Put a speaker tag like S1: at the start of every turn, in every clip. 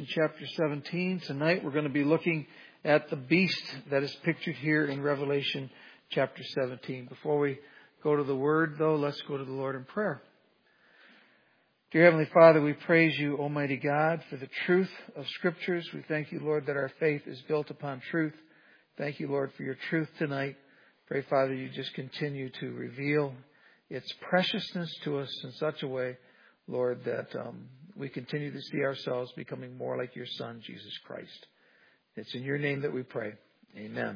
S1: chapter 17. Tonight we're going to be looking at the beast that is pictured here in Revelation chapter 17. Before we go to the Word, though, let's go to the Lord in prayer. Dear Heavenly Father, we praise you, Almighty God, for the truth of Scriptures. We thank you, Lord, that our faith is built upon truth. Thank you, Lord, for your truth tonight. Pray, Father, you just continue to reveal its preciousness to us in such a way, Lord, that we continue to see ourselves becoming more like your Son, Jesus Christ. It's in your name that we pray. Amen.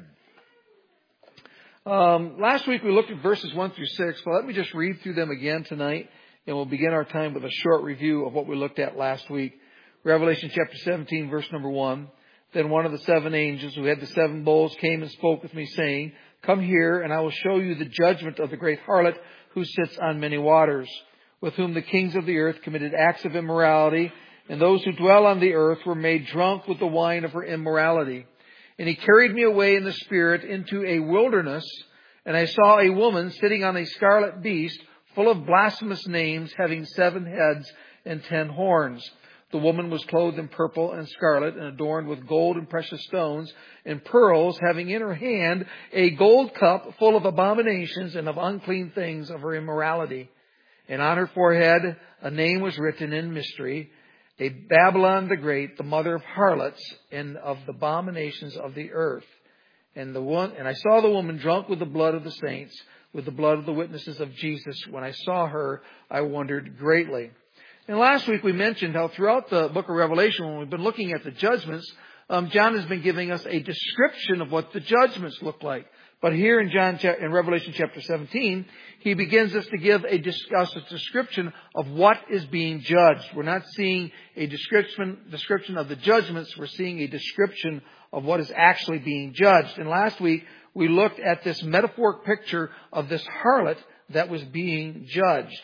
S1: Last week we looked at verses 1 through 6. Well, let me just read through them again tonight, and we'll begin our time with a short review of what we looked at last week. Revelation chapter 17, verse number 1. Then one of the seven angels who had the seven bowls came and spoke with me, saying, Come here, and I will show you the judgment of the great harlot who sits on many waters, with whom the kings of the earth committed acts of immorality, and those who dwell on the earth were made drunk with the wine of her immorality. And he carried me away in the Spirit into a wilderness, and I saw a woman sitting on a scarlet beast, full of blasphemous names, having 7 heads and 10 horns. The woman was clothed in purple and scarlet, and adorned with gold and precious stones and pearls, having in her hand a gold cup full of abominations and of unclean things of her immorality. And on her forehead a name was written in mystery, a Babylon the Great, the mother of harlots and of the abominations of the earth. And I saw the woman drunk with the blood of the saints, with the blood of the witnesses of Jesus. When I saw her, I wondered greatly. And last week we mentioned how throughout the book of Revelation, when we've been looking at the judgments, John has been giving us a description of what the judgments look like. But here in Revelation chapter 17, he begins us to give a description of what is being judged. We're not seeing a description of the judgments. We're seeing a description of what is actually being judged. And last week we looked at this metaphoric picture of this harlot that was being judged.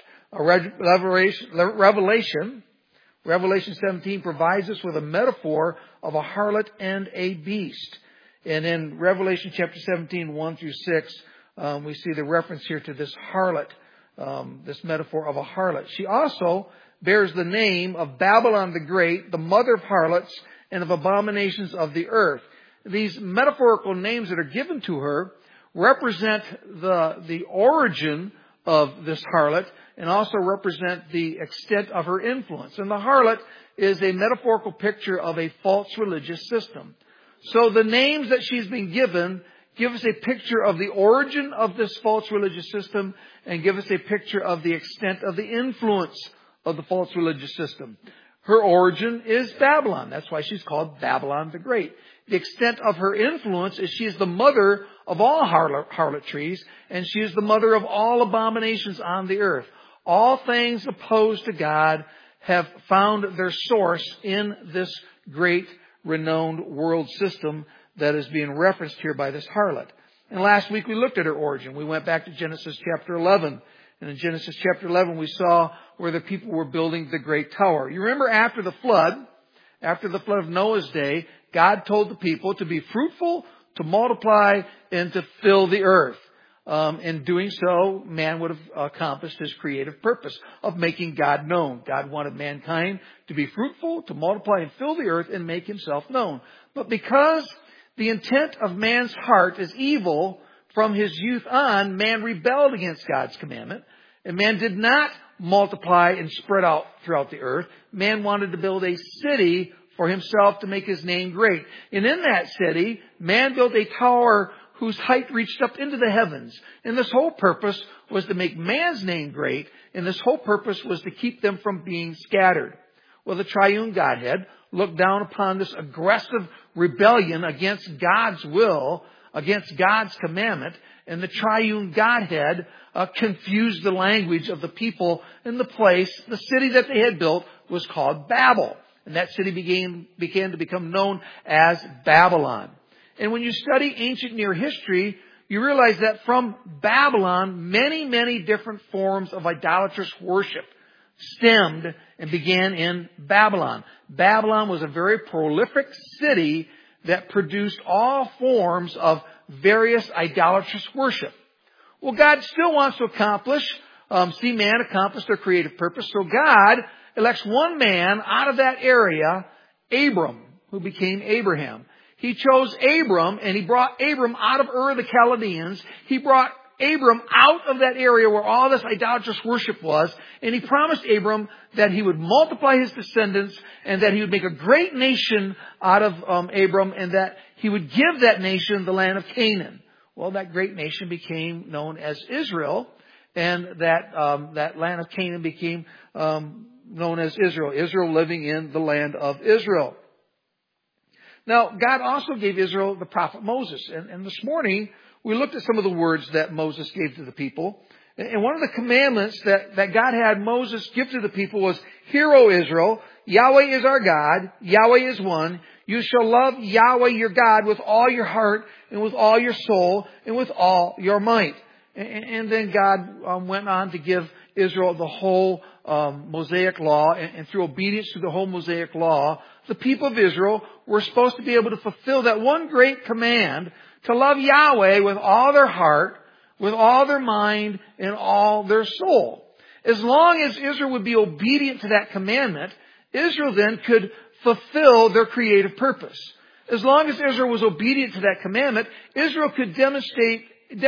S1: Revelation 17 provides us with a metaphor of a harlot and a beast. And in Revelation chapter 17, 1 through 6, we see the reference here to this harlot, this metaphor of a harlot. She also bears the name of Babylon the Great, the mother of harlots and of abominations of the earth. These metaphorical names that are given to her represent the origin of this harlot and also represent the extent of her influence. And the harlot is a metaphorical picture of a false religious system. So the names that she's been given give us a picture of the origin of this false religious system and give us a picture of the extent of the influence of the false religious system. Her origin is Babylon. That's why she's called Babylon the Great. The extent of her influence is she is the mother of all harlotries, and she is the mother of all abominations on the earth. All things opposed to God have found their source in this great renowned world system that is being referenced here by this harlot. And last week we looked at her origin. We went back to Genesis chapter 11. And in Genesis chapter 11 we saw where the people were building the great tower. You remember after the flood of Noah's day, God told the people to be fruitful, to multiply, and to fill the earth. In doing so, man would have accomplished his creative purpose of making God known. God wanted mankind to be fruitful, to multiply and fill the earth and make himself known. But because the intent of man's heart is evil from his youth on, man rebelled against God's commandment. And man did not multiply and spread out throughout the earth. Man wanted to build a city for himself to make his name great. And in that city, man built a tower whose height reached up into the heavens. And this whole purpose was to make man's name great, and this whole purpose was to keep them from being scattered. Well, the triune Godhead looked down upon this aggressive rebellion against God's will, against God's commandment, and the triune Godhead confused the language of the people in the place. The city that they had built was called Babel, and that city began to become known as Babylon. And when you study ancient Near history, you realize that from Babylon, many, many different forms of idolatrous worship stemmed and began in Babylon. Babylon was a very prolific city that produced all forms of various idolatrous worship. Well, God still wants to see man accomplish their creative purpose. So God elects one man out of that area Abram, who became Abraham. He chose Abram, and he brought Abram out of Ur of the Chaldeans. He brought Abram out of that area where all this idolatrous worship was, and he promised Abram that he would multiply his descendants and that he would make a great nation out of Abram, and that he would give that nation the land of Canaan. Well, that great nation became known as Israel, and that land of Canaan became known as Israel. Israel living in the land of Israel. Now, God also gave Israel the prophet Moses. And this morning, we looked at some of the words that Moses gave to the people. And one of the commandments that God had Moses give to the people was, "Hear, O Israel, Yahweh is our God, Yahweh is one. You shall love Yahweh your God with all your heart and with all your soul and with all your might." And then God went on to give Israel the whole Mosaic law, and through obedience to the whole Mosaic law, the people of Israel were supposed to be able to fulfill that one great command to love Yahweh with all their heart, with all their mind, and all their soul. As long as Israel would be obedient to that commandment, Israel then could fulfill their creative purpose. As long as Israel was obedient to that commandment, Israel could demonstrate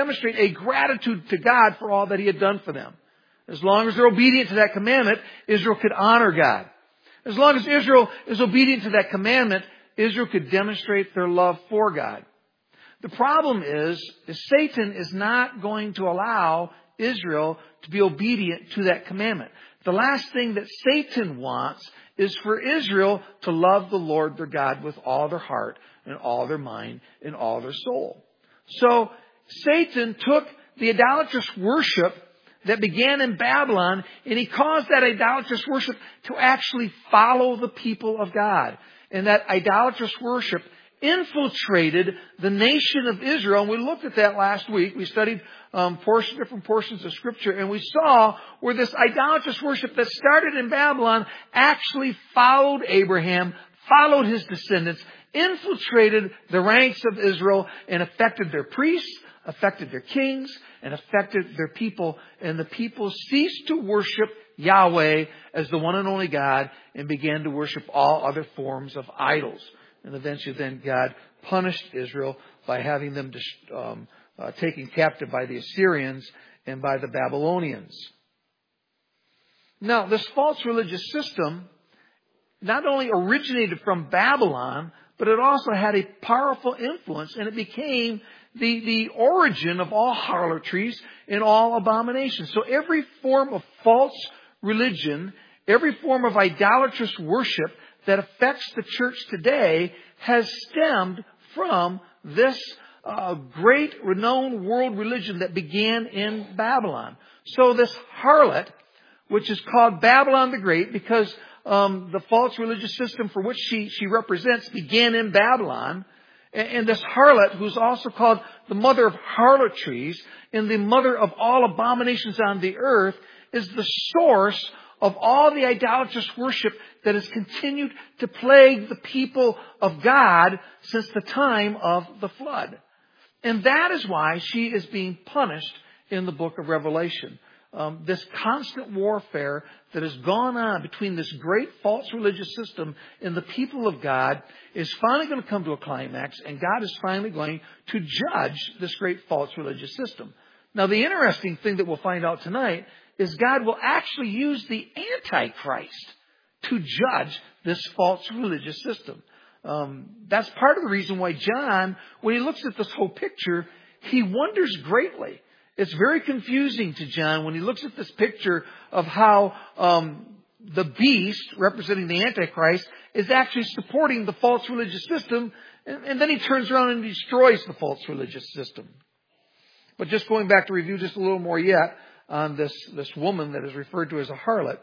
S1: a gratitude to God for all that He had done for them. As long as they're obedient to that commandment, Israel could honor God. As long as Israel is obedient to that commandment, Israel could demonstrate their love for God. The problem is Satan is not going to allow Israel to be obedient to that commandment. The last thing that Satan wants is for Israel to love the Lord their God with all their heart and all their mind and all their soul. So Satan took the idolatrous worship that began in Babylon, and he caused that idolatrous worship to actually follow the people of God. And that idolatrous worship infiltrated the nation of Israel. And we looked at that last week. We studied different portions of Scripture, and we saw where this idolatrous worship that started in Babylon actually followed Abraham, followed his descendants, infiltrated the ranks of Israel, and affected their priests, affected their kings, and affected their people. And the people ceased to worship Yahweh as the one and only God and began to worship all other forms of idols. And eventually then God punished Israel by having them taken captive by the Assyrians and by the Babylonians. Now, this false religious system not only originated from Babylon, but it also had a powerful influence, and it became the origin of all harlotries and all abominations. So every form of false religion, every form of idolatrous worship that affects the church today has stemmed from this great renowned world religion that began in Babylon. So this harlot, which is called Babylon the Great because the false religious system for which she represents began in Babylon. And this harlot, who's also called the mother of harlotries and the mother of all abominations on the earth, is the source of all the idolatrous worship that has continued to plague the people of God since the time of the flood. And that is why she is being punished in the book of Revelation. This constant warfare that has gone on between this great false religious system and the people of God is finally going to come to a climax, and God is finally going to judge this great false religious system. Now, the interesting thing that we'll find out tonight is God will actually use the Antichrist to judge this false religious system. That's part of the reason why John, when he looks at this whole picture, he wonders greatly. It's very confusing to John when he looks at this picture of how the beast, representing the Antichrist, is actually supporting the false religious system, and then he turns around and destroys the false religious system. But just going back to review just a little more yet on this woman that is referred to as a harlot.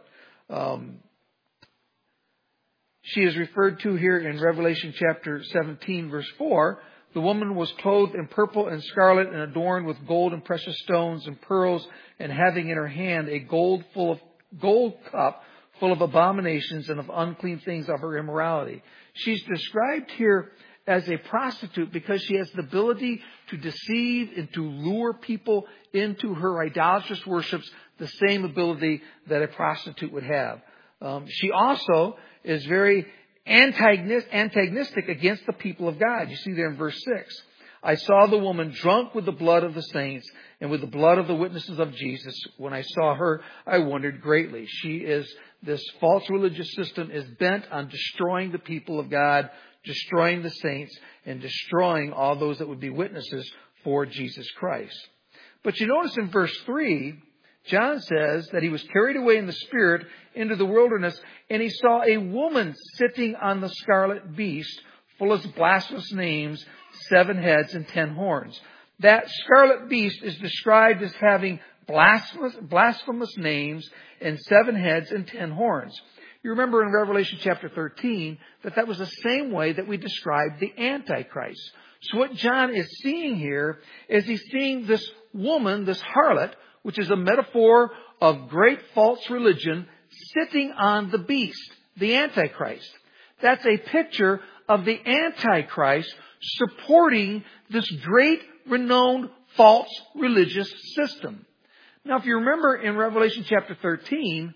S1: She is referred to here in Revelation chapter 17, verse 4. The woman was clothed in purple and scarlet and adorned with gold and precious stones and pearls, and having in her hand a gold cup full of abominations and of unclean things of her immorality. She's described here as a prostitute because she has the ability to deceive and to lure people into her idolatrous worships, the same ability that a prostitute would have. She also is very antagonistic against the people of God. You see there in verse 6. I saw the woman drunk with the blood of the saints and with the blood of the witnesses of Jesus. When I saw her, I wondered greatly. This false religious system is bent on destroying the people of God, destroying the saints, and destroying all those that would be witnesses for Jesus Christ. But you notice in verse 3, John says that he was carried away in the Spirit into the wilderness, and he saw a woman sitting on the scarlet beast, full of blasphemous names, 7 heads and 10 horns. That scarlet beast is described as having blasphemous names and 7 heads and 10 horns. You remember in Revelation chapter 13 that was the same way that we described the Antichrist. So what John is seeing here is he's seeing this woman, this harlot, which is a metaphor of great false religion, sitting on the beast, the Antichrist. That's a picture of the Antichrist supporting this great, renowned, false religious system. Now, if you remember in Revelation chapter 13,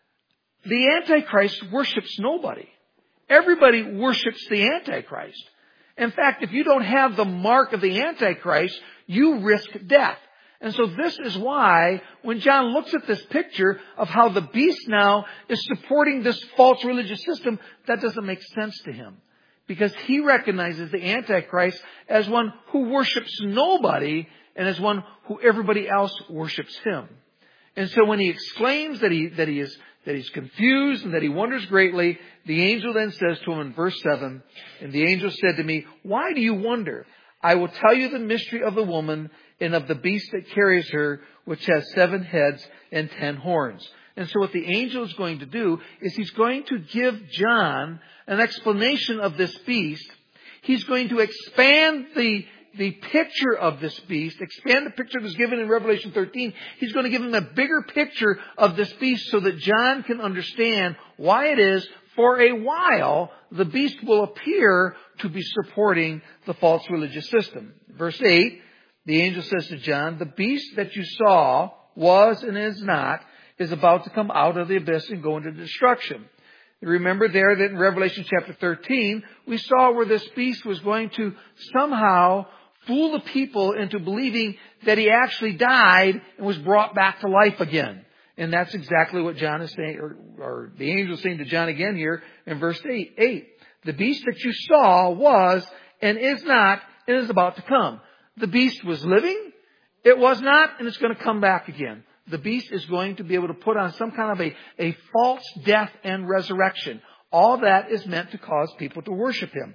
S1: the Antichrist worships nobody. Everybody worships the Antichrist. In fact, if you don't have the mark of the Antichrist, you risk death. And so this is why when John looks at this picture of how the beast now is supporting this false religious system, that doesn't make sense to him. Because he recognizes the Antichrist as one who worships nobody and as one who everybody else worships him. And so when he exclaims that he's confused and that he wonders greatly, the angel then says to him in verse 7, and the angel said to me, why do you wonder? I will tell you the mystery of the woman and of the beast that carries her, which has 7 heads and 10 horns. And so what the angel is going to do is he's going to give John an explanation of this beast. He's going to expand the picture of this beast, expand the picture that's given in Revelation 13. He's going to give him a bigger picture of this beast so that John can understand why it is for a while the beast will appear to be supporting the false religious system. Verse 8, the angel says to John, the beast that you saw was and is not, is about to come out of the abyss and go into destruction. Remember there that in Revelation chapter 13, we saw where this beast was going to somehow fool the people into believing that he actually died and was brought back to life again. And that's exactly what John is saying, or the angel is saying to John again here in verse 8. The beast that you saw was and is not and is about to come. The beast was living, it was not, and it's going to come back again. The beast is going to be able to put on some kind of a false death and resurrection. All that is meant to cause people to worship him.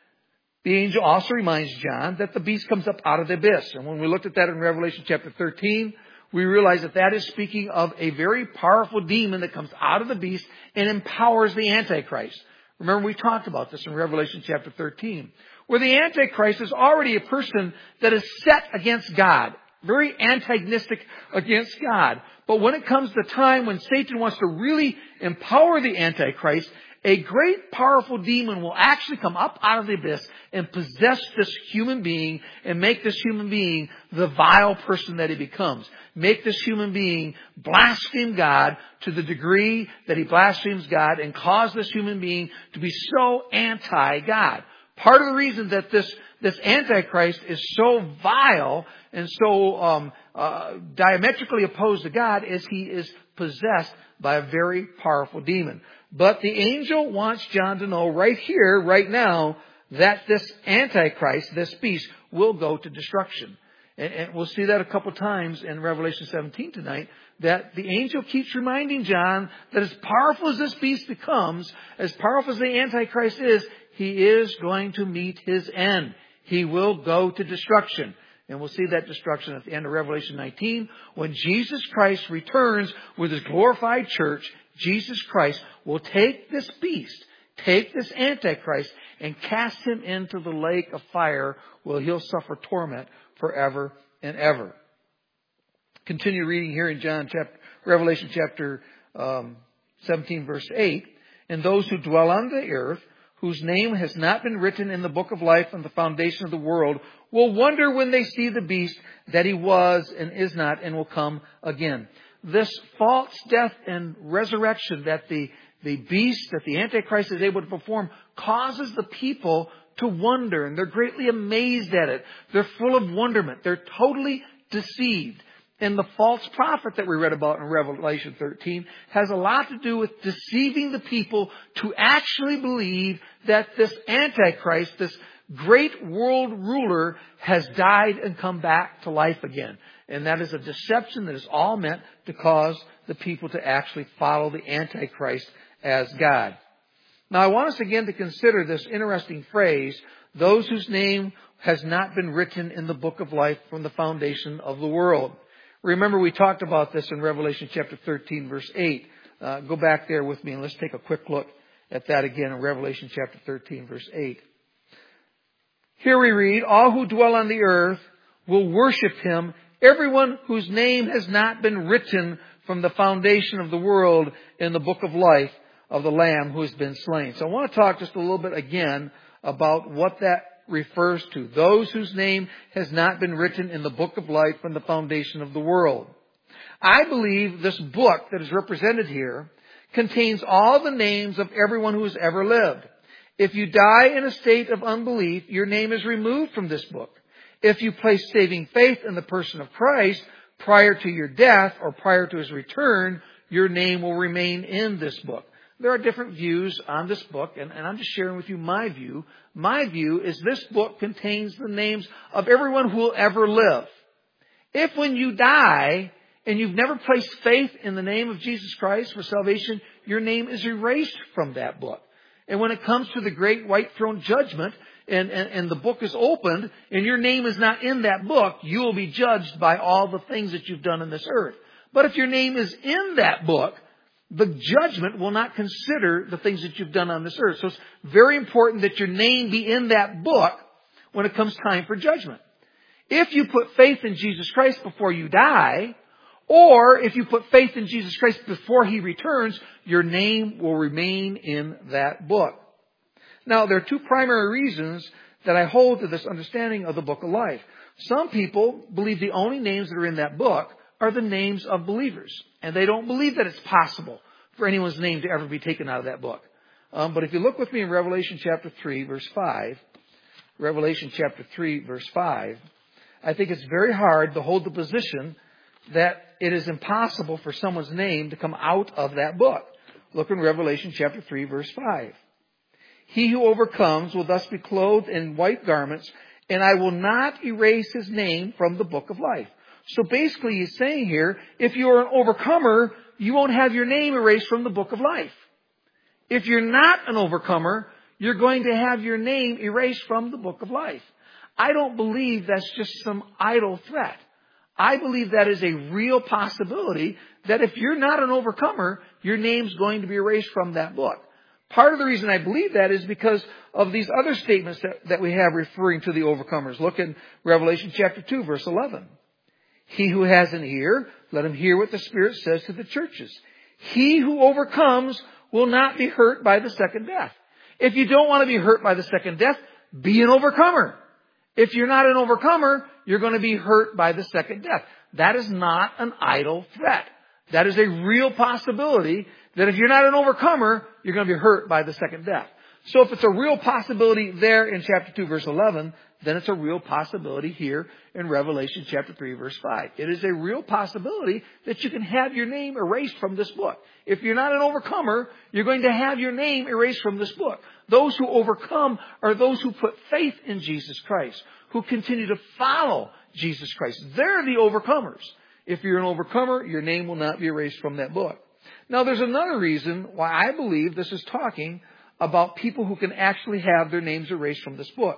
S1: The angel also reminds John that the beast comes up out of the abyss. And when we looked at that in Revelation chapter 13, we realize that is speaking of a very powerful demon that comes out of the beast and empowers the Antichrist. Remember, we talked about this in Revelation chapter 13, where the Antichrist is already a person that is set against God, very antagonistic against God. But when it comes to the time when Satan wants to really empower the Antichrist, a great powerful demon will actually come up out of the abyss and possess this human being and make this human being the vile person that he becomes. Make this human being blaspheme God to the degree that he blasphemes God and cause this human being to be so anti-God. Part of the reason that this Antichrist is so vile and so diametrically opposed to God is he is possessed by a very powerful demon. But the angel wants John to know right here, right now, that this Antichrist, this beast, will go to destruction. And we'll see that a couple times in Revelation 17 tonight, that the angel keeps reminding John that as powerful as this beast becomes, as powerful as the Antichrist is, he is going to meet his end. He will go to destruction. And we'll see that destruction at the end of Revelation 19. When Jesus Christ returns with his glorified church, Jesus Christ will take this beast, take this Antichrist, and cast him into the lake of fire where he'll suffer torment forever and ever. Continue reading here in Revelation chapter 17, verse 8. And those who dwell on the earth, whose name has not been written in the book of life from the foundation of the world, will wonder when they see the beast that he was and is not and will come again. This false death and resurrection that the the beast that the Antichrist is able to perform causes the people to wonder, and they're greatly amazed at it. They're full of wonderment. They're totally deceived. And the false prophet that we read about in Revelation 13 has a lot to do with deceiving the people to actually believe that this Antichrist, this great world ruler, has died and come back to life again. And that is a deception that is all meant to cause the people to actually follow the Antichrist as God. Now I want us again to consider this interesting phrase, those whose name has not been written in the book of life from the foundation of the world. Remember, we talked about this in Revelation chapter 13, verse 8. Go back there with me and let's take a quick look at that again in Revelation chapter 13, verse 8. Here we read, all who dwell on the earth will worship Him, everyone whose name has not been written from the foundation of the world in the book of life of the Lamb who has been slain. So I want to talk just a little bit again about what that refers to. Those whose name has not been written in the book of life from the foundation of the world. I believe this book that is represented here contains all the names of everyone who has ever lived. If you die in a state of unbelief, your name is removed from this book. If you place saving faith in the person of Christ prior to your death or prior to His return, your name will remain in this book. There are different views on this book, and I'm just sharing with you my view. My view is this book contains the names of everyone who will ever live. If when you die and you've never placed faith in the name of Jesus Christ for salvation, your name is erased from that book. And when it comes to the great white throne judgment, and the book is opened, and your name is not in that book, you will be judged by all the things that you've done on this earth. But if your name is in that book, the judgment will not consider the things that you've done on this earth. So it's very important that your name be in that book when it comes time for judgment. If you put faith in Jesus Christ before you die, or if you put faith in Jesus Christ before He returns, your name will remain in that book. Now, there are two primary reasons that I hold to this understanding of the book of life. Some people believe the only names that are in that book are the names of believers. And they don't believe that it's possible for anyone's name to ever be taken out of that book. But if you look with me in Revelation chapter 3, verse 5, Revelation chapter 3, verse 5, I think it's very hard to hold the position that it is impossible for someone's name to come out of that book. Look in Revelation chapter 3, verse 5. He who overcomes will thus be clothed in white garments, and I will not erase his name from the book of life. So basically he's saying here, if you're an overcomer, you won't have your name erased from the book of life. If you're not an overcomer, you're going to have your name erased from the book of life. I don't believe that's just some idle threat. I believe that is a real possibility that if you're not an overcomer, your name's going to be erased from that book. Part of the reason I believe that is because of these other statements that we have referring to the overcomers. Look in Revelation chapter 2, verse 11. He who has an ear, let him hear what the Spirit says to the churches. He who overcomes will not be hurt by the second death. If you don't want to be hurt by the second death, be an overcomer. If you're not an overcomer, you're going to be hurt by the second death. That is not an idle threat. That is a real possibility that if you're not an overcomer, you're going to be hurt by the second death. So if it's a real possibility there in chapter 2, verse 11, then it's a real possibility here in Revelation chapter 3, verse 5. It is a real possibility that you can have your name erased from this book. If you're not an overcomer, you're going to have your name erased from this book. Those who overcome are those who put faith in Jesus Christ, who continue to follow Jesus Christ. They're the overcomers. If you're an overcomer, your name will not be erased from that book. Now, there's another reason why I believe this is talking about people who can actually have their names erased from this book.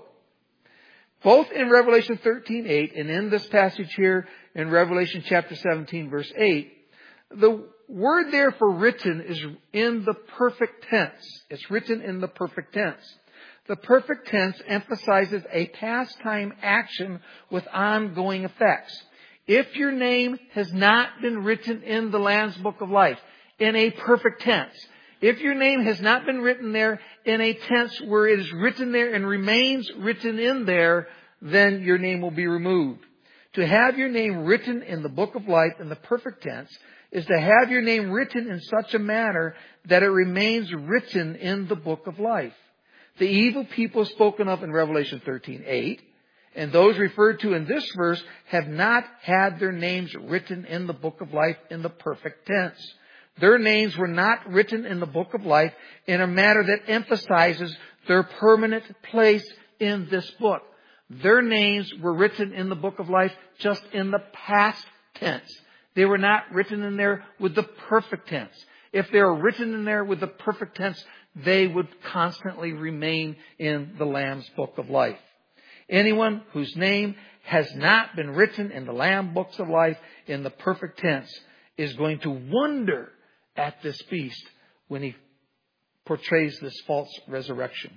S1: Both in Revelation 13:8 and in this passage here in Revelation chapter 17, verse 8, the word there for written is in the perfect tense. It's written in the perfect tense. The perfect tense emphasizes a past time action with ongoing effects. If your name has not been written in the Lamb's Book of Life in a perfect tense, if your name has not been written there in a tense where it is written there and remains written in there, then your name will be removed. To have your name written in the Book of Life in the perfect tense is to have your name written in such a manner that it remains written in the book of life. The evil people spoken of in Revelation 13:8, and those referred to in this verse have not had their names written in the book of life in the perfect tense. Their names were not written in the book of life in a manner that emphasizes their permanent place in this book. Their names were written in the book of life just in the past tense. They were not written in there with the perfect tense. If they were written in there with the perfect tense, they would constantly remain in the Lamb's book of life. Anyone whose name has not been written in the Lamb books of life in the perfect tense is going to wonder at this beast when he portrays this false resurrection.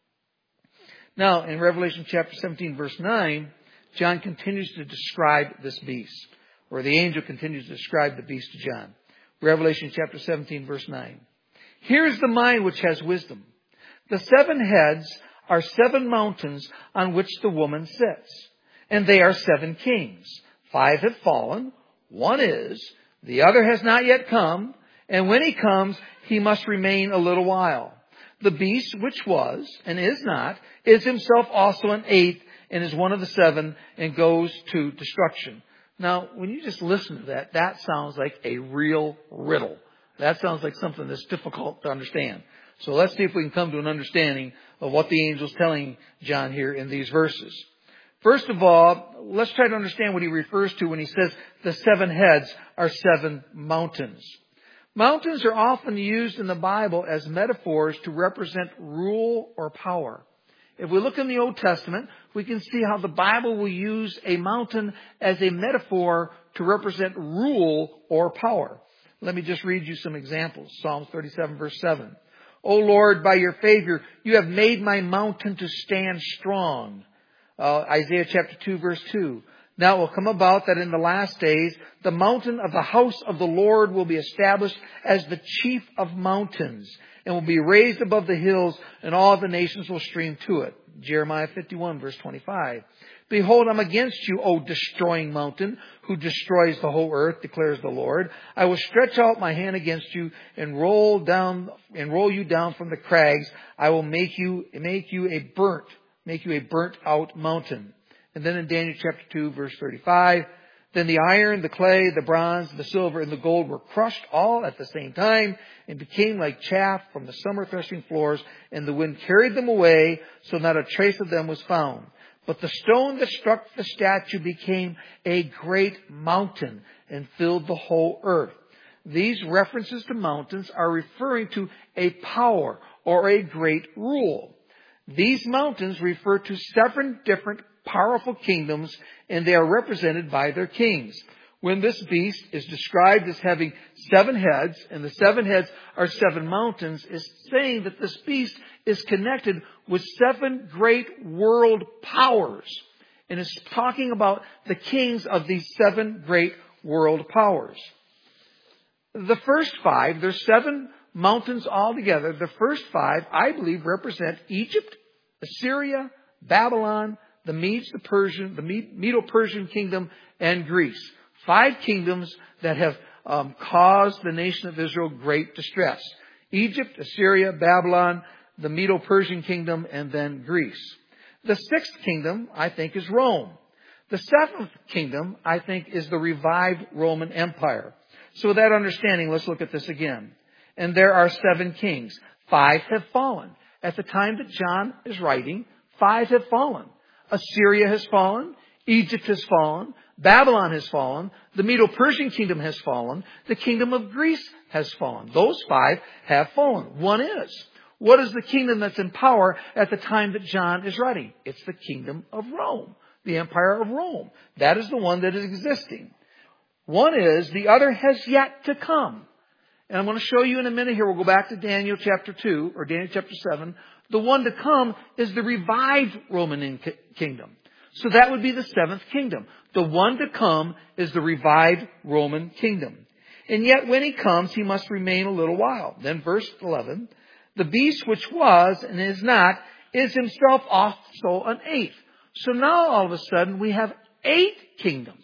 S1: Now, in Revelation chapter 17, verse 9, John continues to describe this beast, or the angel continues to describe the beast to John. Revelation chapter 17, verse 9. Here is the mind which has wisdom. The 7 heads are 7 mountains on which the woman sits, and they are 7 kings. 5 have fallen, 1 is, the other has not yet come, and when he comes, he must remain a little while. The beast which was and is not is himself also an 8th and is one of the 7 and goes to destruction. Now, when you just listen to that, that sounds like a real riddle. That sounds like something that's difficult to understand. So let's see if we can come to an understanding of what the angel's telling John here in these verses. First of all, let's try to understand what he refers to when he says the 7 heads are 7 mountains. Mountains are often used in the Bible as metaphors to represent rule or power. If we look in the Old Testament, we can see how the Bible will use a mountain as a metaphor to represent rule or power. Let me just read you some examples. Psalms 37, verse 7. O Lord, by your favor, you have made my mountain to stand strong. Isaiah chapter 2, verse 2. Now it will come about that in the last days, the mountain of the house of the Lord will be established as the chief of mountains and will be raised above the hills, and all the nations will stream to it. Jeremiah 51, verse 25. Behold, I'm against you, O destroying mountain, who destroys the whole earth, declares the Lord. I will stretch out my hand against you and roll you down from the crags. I will make you a burnt out mountain. And then in Daniel chapter 2, verse 35, then the iron, the clay, the bronze, the silver, and the gold were crushed all at the same time and became like chaff from the summer threshing floors, and the wind carried them away, so not a trace of them was found. But the stone that struck the statue became a great mountain and filled the whole earth. These references to mountains are referring to a power or a great rule. These mountains refer to 7 different powerful kingdoms, and they are represented by their kings. When this beast is described as having 7 heads, and the 7 heads are 7 mountains, is saying that this beast is connected with 7 great world powers. And it's talking about the kings of these 7 great world powers. The first 5, there's 7 mountains altogether. The first 5, I believe, represent Egypt, Assyria, Babylon, the Medes, the Medo-Persian kingdom, and Greece. 5 kingdoms that have caused the nation of Israel great distress. Egypt, Assyria, Babylon, the Medo-Persian kingdom, and then Greece. The 6th kingdom, I think, is Rome. The 7th kingdom, I think, is the revived Roman Empire. So with that understanding, let's look at this again. And there are 7 kings. 5 have fallen. At the time that John is writing, 5 have fallen. Assyria has fallen. Egypt has fallen. Babylon has fallen. The Medo-Persian kingdom has fallen. The kingdom of Greece has fallen. Those 5 have fallen. 1 is. What is the kingdom that's in power at the time that John is writing? It's the kingdom of Rome. The empire of Rome. That is the one that is existing. 1 is. The other has yet to come. And I'm going to show you in a minute here. We'll go back to Daniel chapter 2 or Daniel chapter 7. The one to come is the revived Roman kingdom. So that would be the 7th kingdom. The one to come is the revived Roman kingdom. And yet when he comes, he must remain a little while. Then verse 11, the beast which was and is not is himself also an 8th. So now all of a sudden we have 8 kingdoms.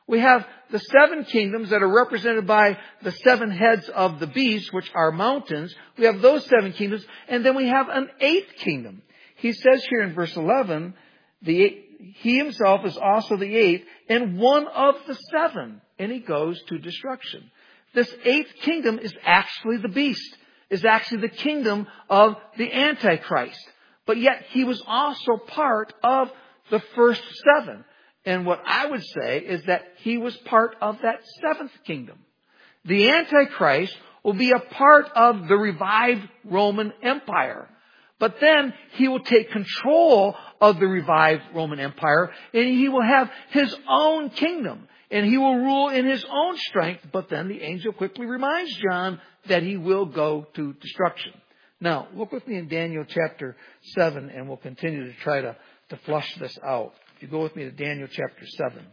S1: We have the 7 kingdoms that are represented by the 7 heads of the beast, which are mountains. We have those 7 kingdoms. And then we have an 8th kingdom. He says here in verse 11, he himself is also the 8th and one of the 7. And he goes to destruction. This 8th kingdom is actually the beast, is actually the kingdom of the Antichrist. But yet he was also part of the first 7. And what I would say is that he was part of that 7th kingdom. The Antichrist will be a part of the revived Roman Empire. But then he will take control of the revived Roman Empire, and he will have his own kingdom. And he will rule in his own strength. But then the angel quickly reminds John that he will go to destruction. Now, look with me in Daniel chapter 7, and we'll continue to try to flush this out. If you go with me to Daniel chapter 7.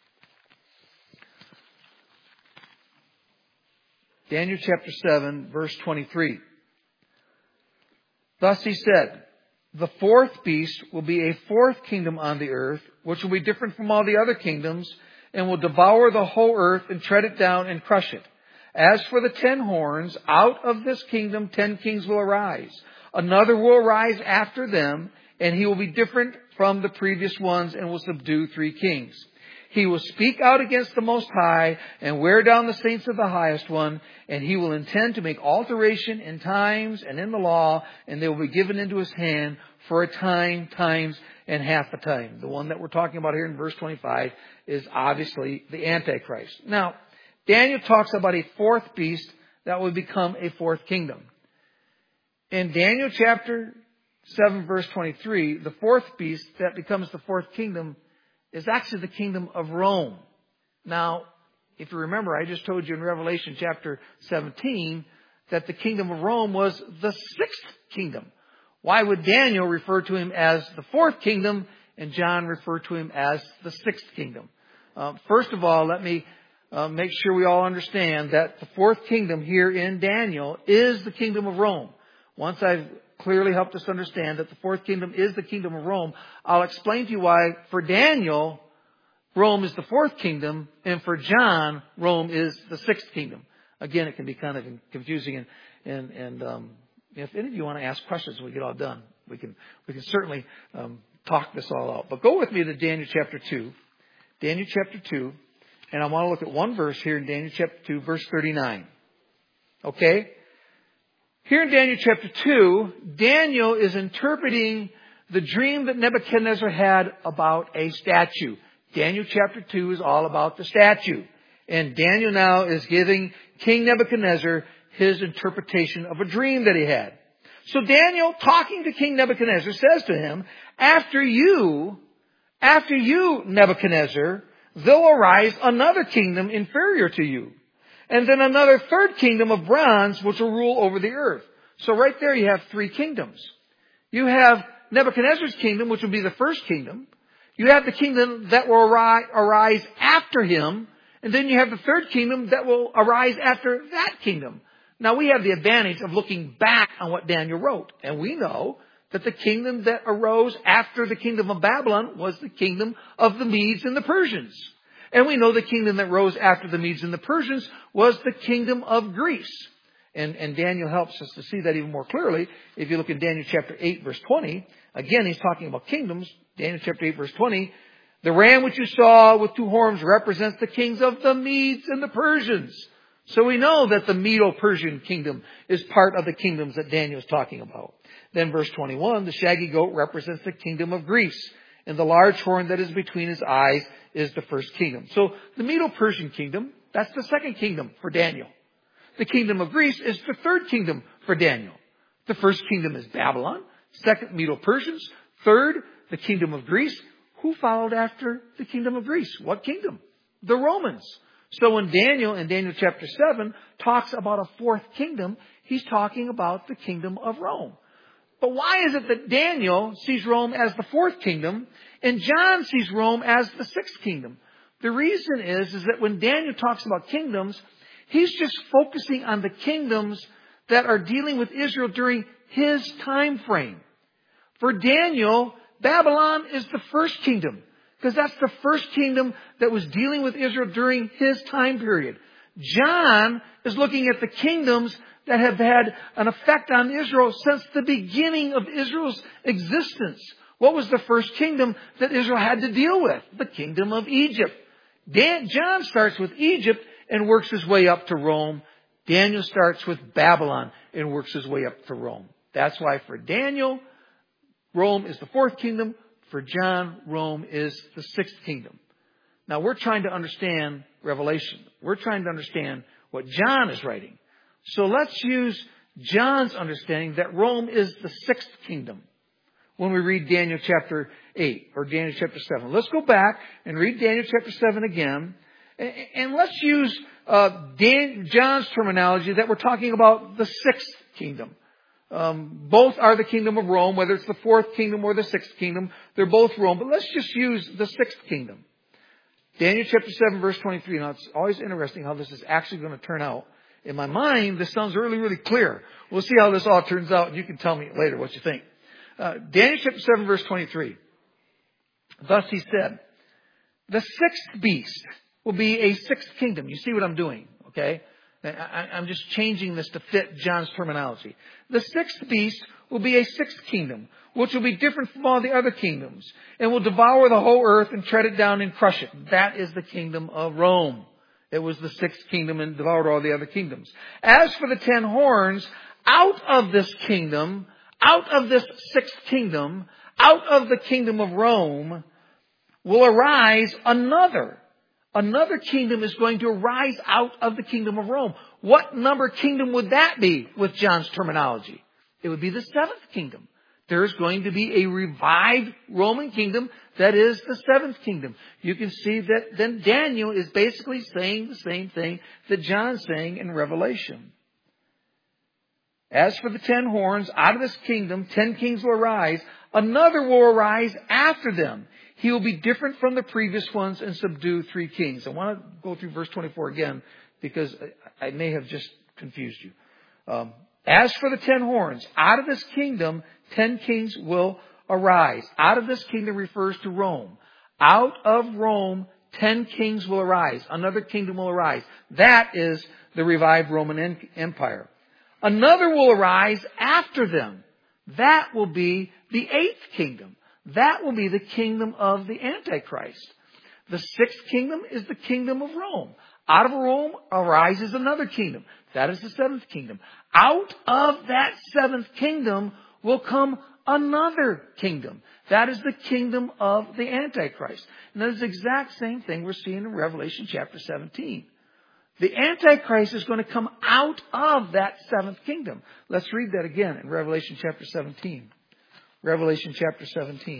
S1: Daniel chapter 7, verse 23. Thus he said, the 4th beast will be a 4th kingdom on the earth, which will be different from all the other kingdoms, and will devour the whole earth and tread it down and crush it. As for the 10 horns, out of this kingdom 10 kings will arise. Another will arise after them, and he will be different from the previous ones and will subdue 3 kings. He will speak out against the Most High and wear down the saints of the Highest One, and he will intend to make alteration in times and in the law, and they will be given into his hand for a time, times, and half a time. The one that we're talking about here in verse 25 is obviously the Antichrist. Now, Daniel talks about a 4th beast that will become a 4th kingdom. In Daniel chapter 7 verse 23, the 4th beast that becomes the 4th kingdom is actually the kingdom of Rome. Now, if you remember, I just told you in Revelation chapter 17 that the kingdom of Rome was the 6th kingdom. Why would Daniel refer to him as the 4th kingdom and John refer to him as the 6th kingdom? First of all, let me make sure we all understand that the 4th kingdom here in Daniel is the kingdom of Rome. Once I've clearly helped us understand that the 4th kingdom is the kingdom of Rome, I'll explain to you why for Daniel, Rome is the 4th kingdom, and for John, Rome is the 6th kingdom. Again, it can be kind of confusing, and if any of you want to ask questions when we get all done, we can certainly talk this all out. But go with me to Daniel chapter 2. Daniel chapter 2, and I want to look at one verse here in Daniel chapter 2, verse 39. Okay? Here in Daniel chapter 2, Daniel is interpreting the dream that Nebuchadnezzar had about a statue. Daniel chapter 2 is all about the statue. And Daniel now is giving King Nebuchadnezzar his interpretation of a dream that he had. So Daniel, talking to King Nebuchadnezzar, says to him, After you, Nebuchadnezzar, there'll arise another kingdom inferior to you. And then another 3rd kingdom of bronze, which will rule over the earth. So right there you have 3 kingdoms. You have Nebuchadnezzar's kingdom, which will be the 1st kingdom. You have the kingdom that will arise after him. And then you have the 3rd kingdom that will arise after that kingdom. Now we have the advantage of looking back on what Daniel wrote. And we know that the kingdom that arose after the kingdom of Babylon was the kingdom of the Medes and the Persians. And we know the kingdom that rose after the Medes and the Persians was the kingdom of Greece. And Daniel helps us to see that even more clearly. If you look in Daniel chapter 8, verse 20, again, he's talking about kingdoms. Daniel chapter 8, verse 20, the ram which you saw with 2 horns represents the kings of the Medes and the Persians. So we know that the Medo-Persian kingdom is part of the kingdoms that Daniel is talking about. Then verse 21, the shaggy goat represents the kingdom of Greece. And the large horn that is between his eyes is the 1st kingdom. So the Medo-Persian kingdom, that's the 2nd kingdom for Daniel. The kingdom of Greece is the 3rd kingdom for Daniel. The 1st kingdom is Babylon. 2nd, Medo-Persians. 3rd, the kingdom of Greece. Who followed after the kingdom of Greece? What kingdom? The Romans. So when Daniel in Daniel chapter 7 talks about a 4th kingdom, he's talking about the kingdom of Rome. But why is it that Daniel sees Rome as the 4th kingdom and John sees Rome as the 6th kingdom? The reason is that when Daniel talks about kingdoms, he's just focusing on the kingdoms that are dealing with Israel during his time frame. For Daniel, Babylon is the 1st kingdom. because that's the first kingdom that was dealing with Israel during his time period. John is looking at the kingdoms that have had an effect on Israel since the beginning of Israel's existence. What was the first kingdom that Israel had to deal with? The kingdom of Egypt. John starts with Egypt and works his way up to Rome. Daniel starts with Babylon and works his way up to Rome. That's why for Daniel, Rome is the fourth kingdom. For John, Rome is the sixth kingdom. Now we're trying to understand Revelation. We're trying to understand what John is writing. So let's use John's understanding that Rome is the sixth kingdom when we read Daniel chapter 8 or Daniel chapter 7. Let's go back and read Daniel chapter 7 again. And let's use John's terminology that we're talking about the sixth kingdom. Both are the kingdom of Rome, whether it's the fourth kingdom or the sixth kingdom. They're both Rome. But let's just use the sixth kingdom. Daniel chapter 7 verse 23. Now it's always interesting how this is actually going to turn out. In my mind, this sounds really, really clear. We'll see how this all turns out, and you can tell me later what you think. Daniel chapter 7 verse 23. Thus he said, the sixth beast will be a sixth kingdom. You see what I'm doing, okay? I'm just changing this to fit John's terminology. The sixth beast will be a sixth kingdom, which will be different from all the other kingdoms, and will devour the whole earth and tread it down and crush it. That is the kingdom of Rome. It was the sixth kingdom and devoured all the other kingdoms. As for the 10 horns, out of this kingdom, out of this sixth kingdom, out of the kingdom of Rome, will arise another. Another kingdom is going to arise out of the kingdom of Rome. What number kingdom would that be with John's terminology? It would be the seventh kingdom. There's going to be a revived Roman kingdom that is the seventh kingdom. You can see that then Daniel is basically saying the same thing that John's saying in Revelation. As for the 10 horns, out of this kingdom, 10 kings will arise. Another will arise after them. He will be different from the previous ones and subdue 3 kings. I want to go through verse 24 again because I may have just confused you. As for the 10 horns, out of this kingdom, 10 kings will arise. Out of this kingdom refers to Rome. Out of Rome, 10 kings will arise. Another kingdom will arise. That is the revived Roman Empire. Another will arise after them. That will be the 8th kingdom. That will be the kingdom of the Antichrist. The 6th kingdom is the kingdom of Rome. Out of Rome arises another kingdom. That is the 7th kingdom. Out of that 7th kingdom will come another kingdom. That is the kingdom of the Antichrist. And that is the exact same thing we're seeing in Revelation chapter 17. The Antichrist is going to come out of that 7th kingdom. Let's read that again in Revelation chapter 17. Revelation chapter 17.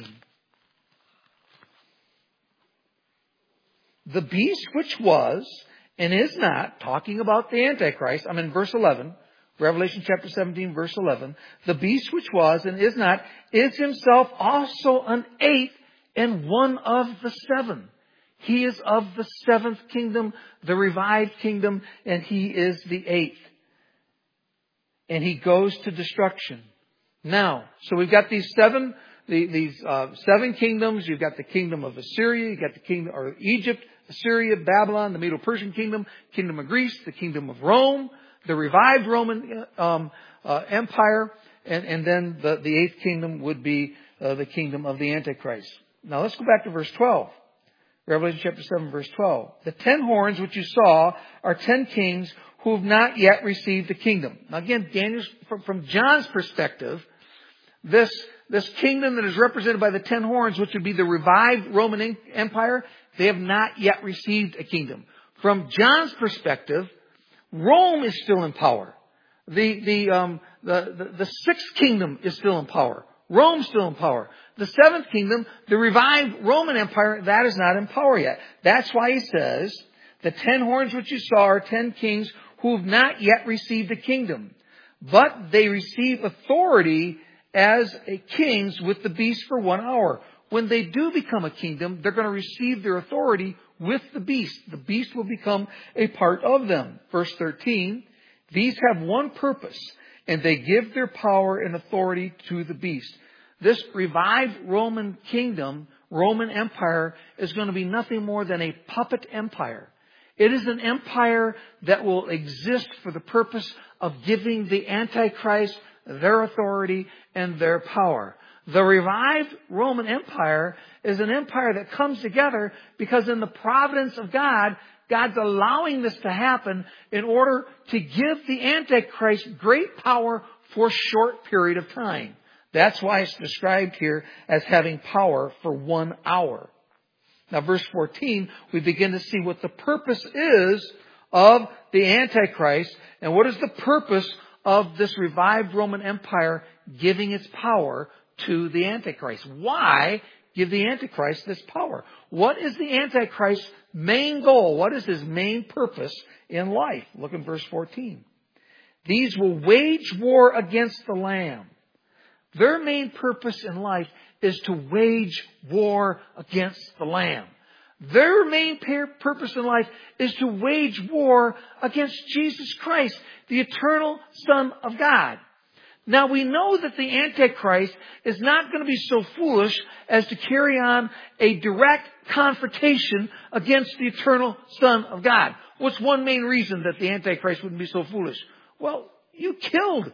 S1: The beast which was and is not, talking about the Antichrist, I'm in verse 11, Revelation chapter 17, verse 11. The beast which was and is not is himself also an 8th and one of the 7. He is of the 7th kingdom, the revived kingdom, and he is the 8th. And he goes to destruction. Now, so we've got these seven kingdoms. You've got the kingdom of Assyria, you've got the kingdom of Egypt, Assyria, Babylon, the Medo-Persian kingdom, kingdom of Greece, the kingdom of Rome, the revived Roman Empire, and then the 8th kingdom would be the kingdom of the Antichrist. Now let's go back to verse 12. Revelation chapter 7, verse 12. The 10 horns which you saw are 10 kings who have not yet received the kingdom. Now again, Daniel's, from John's perspective, this kingdom that is represented by the 10 horns, which would be the revived Roman Empire, they have not yet received a kingdom. From John's perspective, Rome is still in power. The 6th kingdom is still in power. Rome's still in power. The 7th kingdom, the revived Roman Empire, that is not in power yet. That's why he says, the 10 horns which you saw are 10 kings who have not yet received a kingdom. But they receive authority as kings with the beast for 1 hour. When they do become a kingdom, they're going to receive their authority with the beast. The beast will become a part of them. Verse 13, these have one purpose, and they give their power and authority to the beast. This revived Roman kingdom Roman Empire is going to be nothing more than a puppet empire. It is an empire that will exist for the purpose of giving the Antichrist their authority and their power. The revived Roman Empire is an empire that comes together because in the providence of God, God's allowing this to happen in order to give the Antichrist great power for a short period of time. That's why it's described here as having power for 1 hour. Now, verse 14, we begin to see what the purpose is of the Antichrist and what is the purpose of this revived Roman Empire giving its power to the Antichrist. Why give the Antichrist this power? What is the Antichrist's main goal? What is his main purpose in life? Look at verse 14. These will wage war against the Lamb. Their main purpose in life is to wage war against the Lamb. Their main purpose in life is to wage war against Jesus Christ, the eternal Son of God. Now we know that the Antichrist is not going to be so foolish as to carry on a direct confrontation against the eternal Son of God. What's one main reason that the Antichrist wouldn't be so foolish? Well, you killed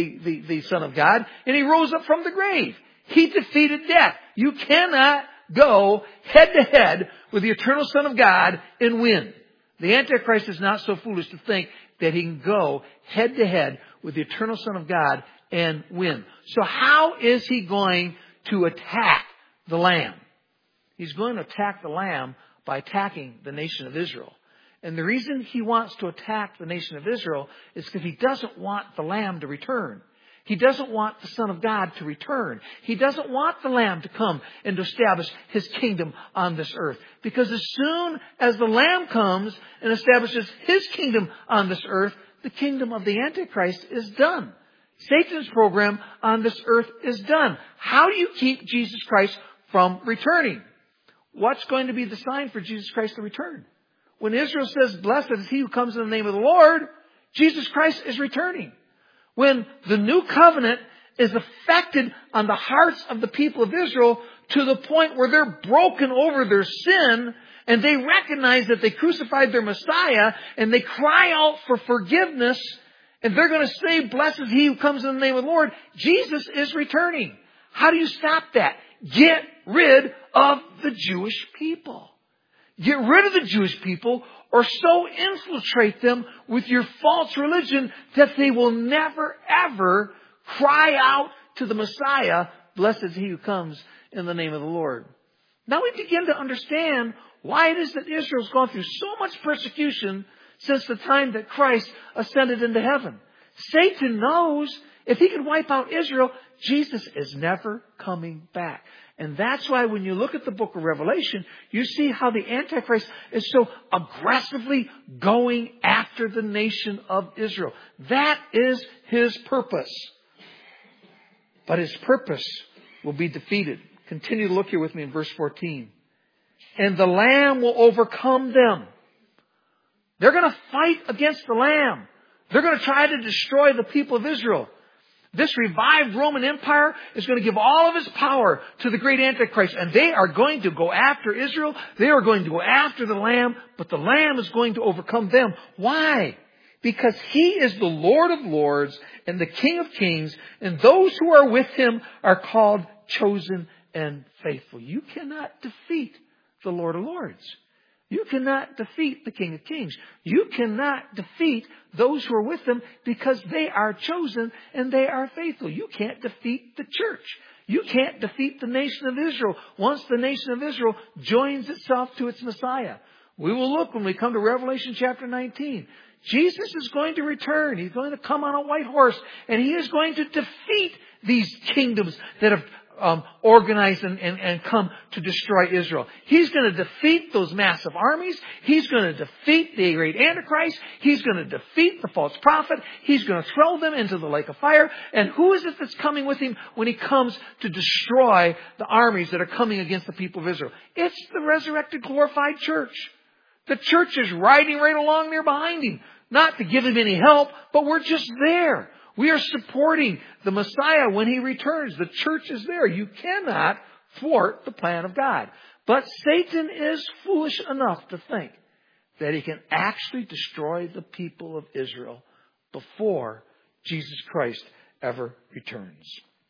S1: the Son of God and he rose up from the grave. He defeated death. You cannot go head to head with the eternal Son of God and win. The Antichrist is not so foolish to think that he can go head to head with the eternal Son of God and win. So how is he going to attack the Lamb? He's going to attack the Lamb by attacking the nation of Israel. And the reason he wants to attack the nation of Israel is because he doesn't want the Lamb to return. He doesn't want the Son of God to return. He doesn't want the Lamb to come and to establish his kingdom on this earth. Because as soon as the Lamb comes and establishes his kingdom on this earth, the kingdom of the Antichrist is done. Satan's program on this earth is done. How do you keep Jesus Christ from returning? What's going to be the sign for Jesus Christ to return? When Israel says, "Blessed is he who comes in the name of the Lord," Jesus Christ is returning. When the new covenant is affected on the hearts of the people of Israel to the point where they're broken over their sin and they recognize that they crucified their Messiah and they cry out for forgiveness and they're going to say, "Blessed is he who comes in the name of the Lord," Jesus is returning. How do you stop that? Get rid of the Jewish people. Get rid of the Jewish people or so infiltrate them with your false religion that they will never, ever cry out to the Messiah, "Blessed is he who comes in the name of the Lord." Now we begin to understand why it is that Israel's gone through so much persecution since the time that Christ ascended into heaven. Satan knows if he can wipe out Israel, Jesus is never coming back. And that's why when you look at the book of Revelation, you see how the Antichrist is so aggressively going after the nation of Israel. That is his purpose. But his purpose will be defeated. Continue to look here with me in verse 14. And the Lamb will overcome them. They're going to fight against the Lamb. They're going to try to destroy the people of Israel. This revived Roman Empire is going to give all of its power to the great Antichrist. And they are going to go after Israel. They are going to go after the Lamb. But the Lamb is going to overcome them. Why? Because he is the Lord of lords and the King of kings. And those who are with him are called chosen and faithful. You cannot defeat the Lord of lords. You cannot defeat the King of Kings. You cannot defeat those who are with them because they are chosen and they are faithful. You can't defeat the church. You can't defeat the nation of Israel once the nation of Israel joins itself to its Messiah. We will look when we come to Revelation chapter 19. Jesus is going to return. He's going to come on a white horse and he is going to defeat these kingdoms that have organized and come to destroy Israel. He's going to defeat those massive armies. He's going to defeat the great Antichrist. He's going to defeat the false prophet. He's going to throw them into the lake of fire. And who is it that's coming with him when he comes to destroy the armies that are coming against the people of Israel? It's the resurrected, glorified church. The church is riding right along there behind him. Not to give him any help, but we're just there. We are supporting the Messiah when he returns. The church is there. You cannot thwart the plan of God. But Satan is foolish enough to think that he can actually destroy the people of Israel before Jesus Christ ever returns.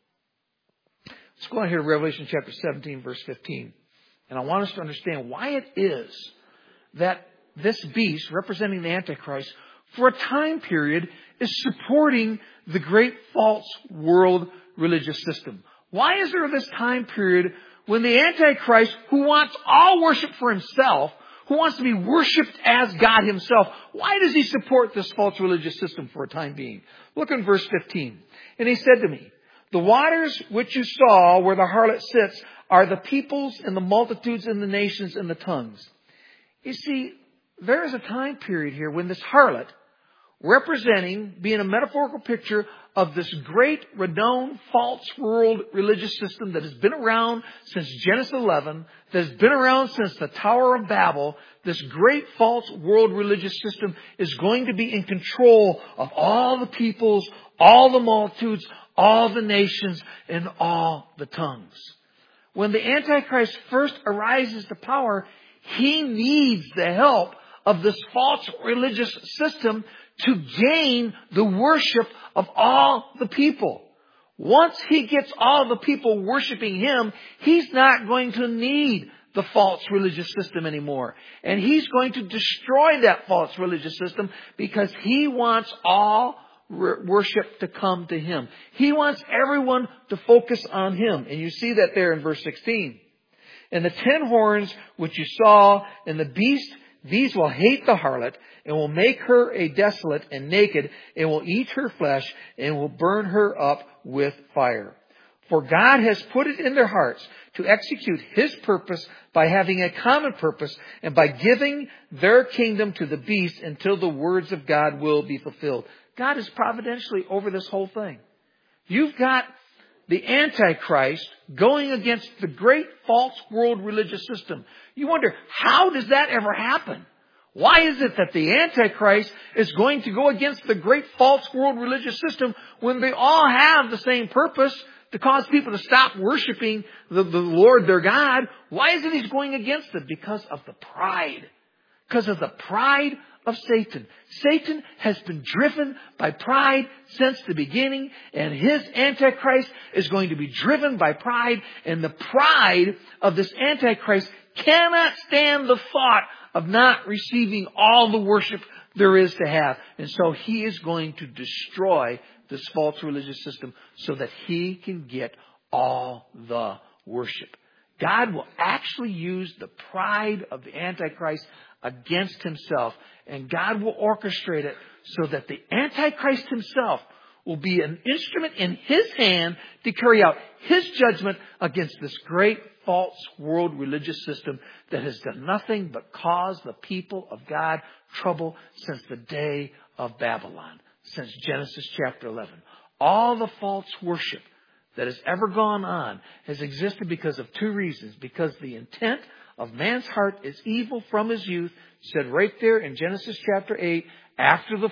S1: Let's go on here to Revelation chapter 17, verse 15. And I want us to understand why it is that this beast, representing the Antichrist, for a time period, is supporting the great false world religious system. Why is there this time period when the Antichrist, who wants all worship for himself, who wants to be worshipped as God himself, why does he support this false religious system for a time being? Look in verse 15. And he said to me, the waters which you saw where the harlot sits are the peoples and the multitudes and the nations and the tongues. You see, there is a time period here when this harlot, representing, being a metaphorical picture of this great, renowned, false world religious system that has been around since Genesis 11, that has been around since the Tower of Babel, this great false world religious system is going to be in control of all the peoples, all the multitudes, all the nations, and all the tongues. When the Antichrist first arises to power, he needs the help of this false religious system to gain the worship of all the people. Once he gets all the people worshiping him, he's not going to need the false religious system anymore. And he's going to destroy that false religious system because he wants all worship to come to him. He wants everyone to focus on him. And you see that there in verse 16. And the 10 horns which you saw in the beast, these will hate the harlot and will make her a desolate and naked and will eat her flesh and will burn her up with fire. For God has put it in their hearts to execute his purpose by having a common purpose and by giving their kingdom to the beast until the words of God will be fulfilled. God is providentially over this whole thing. You've got the Antichrist going against the great false world religious system. You wonder, how does that ever happen? Why is it that the Antichrist is going to go against the great false world religious system when they all have the same purpose to cause people to stop worshiping the Lord their God? Why is it he's going against it? Because of the pride. Because of the pride of Satan. Satan has been driven by pride since the beginning, and his Antichrist is going to be driven by pride, and the pride of this Antichrist cannot stand the thought of not receiving all the worship there is to have. And so he is going to destroy this false religious system so that he can get all the worship. God will actually use the pride of the Antichrist against himself, and God will orchestrate it so that the Antichrist himself will be an instrument in his hand to carry out his judgment against this great false world religious system that has done nothing but cause the people of God trouble since the day of Babylon, since Genesis chapter 11. All the false worship that has ever gone on has existed because of two reasons. Because the intent of man's heart is evil from his youth, said right there in Genesis chapter 8, after the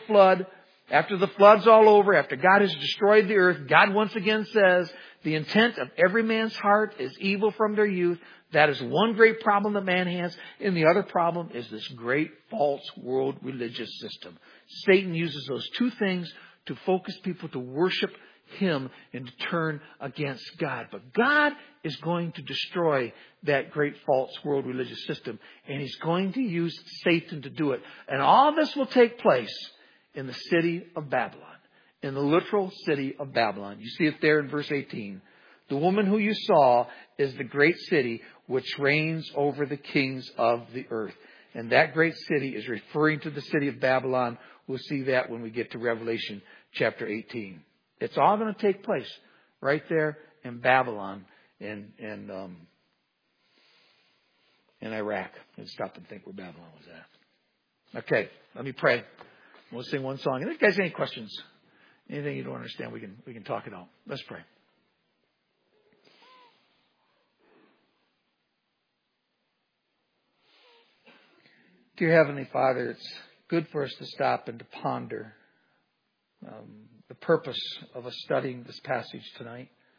S1: flood's all over, after God has destroyed the earth, God once again says, the intent of every man's heart is evil from their youth. That is one great problem that man has. And the other problem is this great false world religious system. Satan uses those two things to focus people to worship him and to turn against God. But God is going to destroy that great false world religious system, and he's going to use Satan to do it. And all this will take place in the city of Babylon, in the literal city of Babylon. You see it there in verse 18. The woman who you saw is the great city which reigns over the kings of the earth. And that great city is referring to the city of Babylon. We'll see that when we get to Revelation chapter 18. It's all going to take place right there in Babylon in Iraq. Let's stop and think where Babylon was at. Okay, let me pray. We'll sing one song. And if you guys have any questions, anything you don't understand, we can talk it out. Let's pray. Dear Heavenly Father, it's good for us to stop and to ponder the purpose of us studying this passage tonight.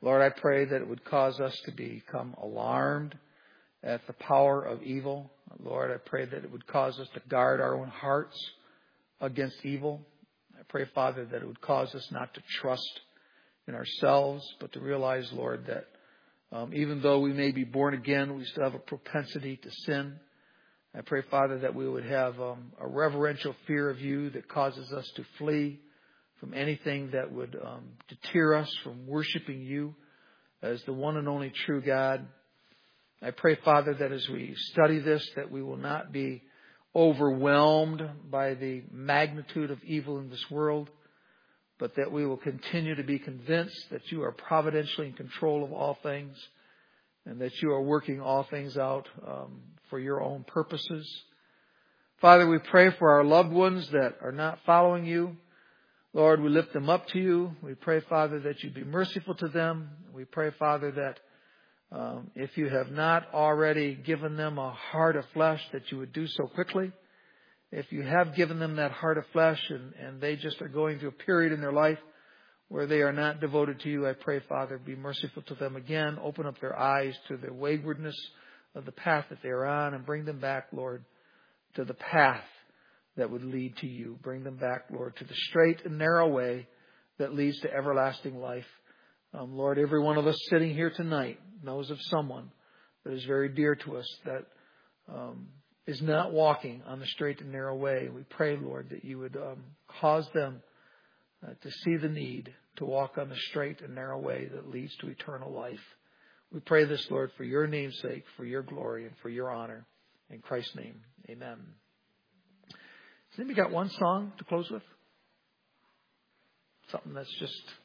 S1: Lord, I pray that it would cause us to become alarmed at the power of evil. Lord, I pray that it would cause us to guard our own hearts against evil. I pray, Father, that it would cause us not to trust in ourselves, but to realize, Lord, that even though we may be born again, we still have a propensity to sin. I pray, Father, that we would have a reverential fear of you that causes us to flee from anything that would deter us from worshiping you as the one and only true God. I pray, Father, that as we study this, that we will not be overwhelmed by the magnitude of evil in this world, but that we will continue to be convinced that you are providentially in control of all things and that you are working all things out for your own purposes. Father, we pray for our loved ones that are not following you. Lord, we lift them up to you. We pray, Father, that you be merciful to them. We pray, Father, that if you have not already given them a heart of flesh, that you would do so quickly. If you have given them that heart of flesh and they just are going through a period in their life where they are not devoted to you, I pray, Father, be merciful to them again. Open up their eyes to the waywardness of the path that they are on and bring them back, Lord, to the path that would lead to you. Bring them back, Lord, to the straight and narrow way that leads to everlasting life. Lord, every one of us sitting here tonight knows of someone that is very dear to us that is not walking on the straight and narrow way. We pray, Lord, that you would cause them to see the need to walk on the straight and narrow way that leads to eternal life. We pray this, Lord, for your name's sake, for your glory, and for your honor. In Christ's name, amen. Has anybody got one song to close with? Something that's just